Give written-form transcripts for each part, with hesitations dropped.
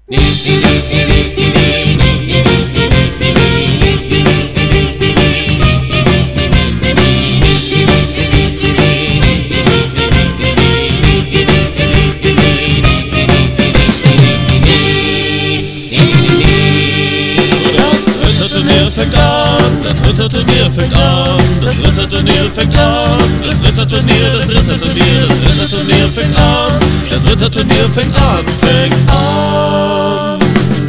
Das Ritterturnier fängt an, das Ritterturnier fängt an, das Ritterturnier, das Ritterturnier, das Ritterturnier fängt an, das Ritterturnier fängt an, fängt an.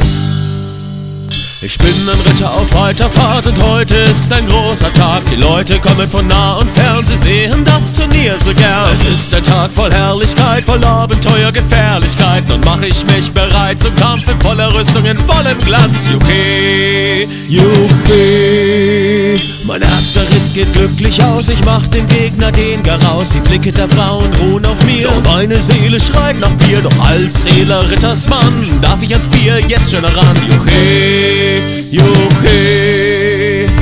Ich bin ein Ritter auf weiter Fahrt und heute ist ein großer Tag. Die Leute kommen von nah und fern, sie sehen das Turnier so gern. Es ist ein Tag voll Herrlichkeit, voll Abenteuer, Gefährlichkeiten. Und mach ich mich bereit zum Kampf in voller Rüstung, in vollem Glanz. Juchhe, Juchhe. Mein erster Ritt geht glücklich aus, ich mach dem Gegner den Garaus. Die Blicke der Frauen ruhen auf mir und meine Seele schreit nach Bier. Doch als edler Rittersmann darf ich ans Bier jetzt schon heran. Juchhe, Juchhe.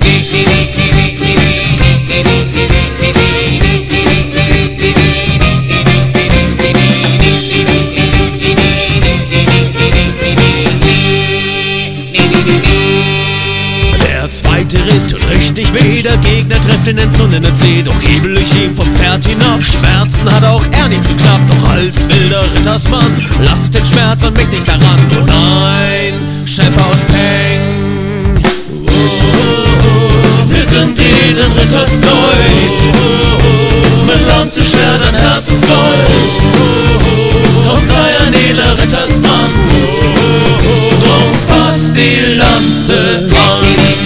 Der zweite Ritt und richtig weh, der Gegner trifft den entzündeten Zeh. Doch hebel ich ihm vom Pferd hinab, Schmerzen hat auch er nicht zu knapp. Doch als wilder Rittersmann lass ich den Schmerz an mich nicht heran. Oh nein, Schepper und Peng. Wir sind edlen Ritters Neut, mit Lanze, Schwert, ein Herz ist Gold. Komm, sei ein edler Rittersmann, drum fass die Lanze an.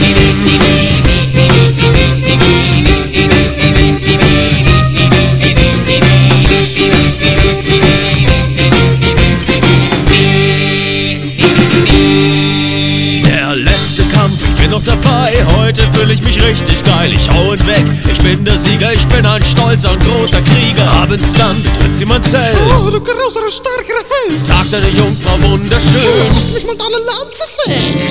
Ich bin noch dabei, heute fühle ich mich richtig geil. Ich hau ihn weg, ich bin der Sieger, ich bin ein stolzer und großer Krieger. Abends dann betritt sie mein Zelt. Oh, du großer, starker Held, sagt eine Jungfrau wunderschön. Lass mich mal deine Lanze sehen.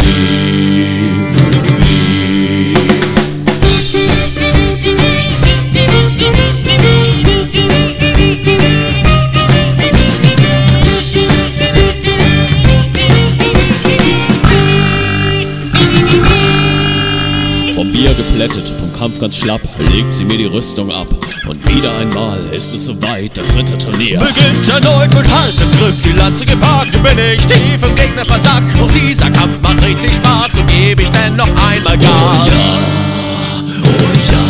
Vom Bier geplättet, vom Kampf ganz schlapp, legt sie mir die Rüstung ab. Und wieder einmal ist es soweit, das Ritterturnier beginnt erneut mit Halt im Griff, die Lanze gepackt, bin ich tief im Gegner versackt. Doch dieser Kampf macht richtig Spaß, so gebe ich denn noch einmal Gas. Oh ja, oh ja.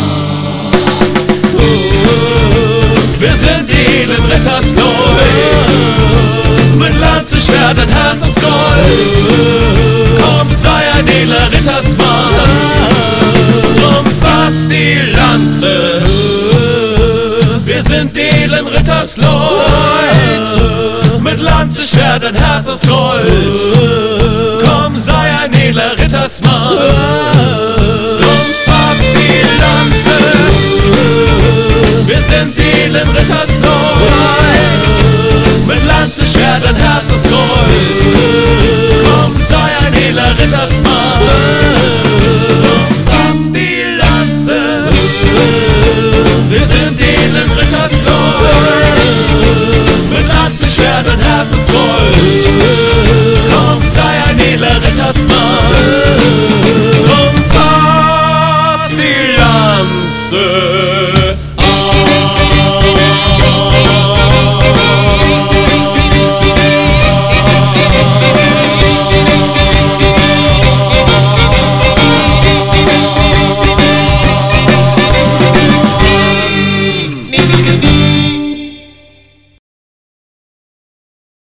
Wir sind die edlen Ritters Neut, mit Lanze, Schwert, ein Herz aus Gold. Komm, sei ein edler Rittersmann, drum fass die Lanze. Wir sind die edlen Ritters Leut, mit Lanze, Schwert, ein Herz aus Gold. Komm, sei ein edler Rittersmann, drum fass die Lanze. Wir sind die edlen Ritters Leut, mit Lanze, Schwert, ein Herz aus Gold.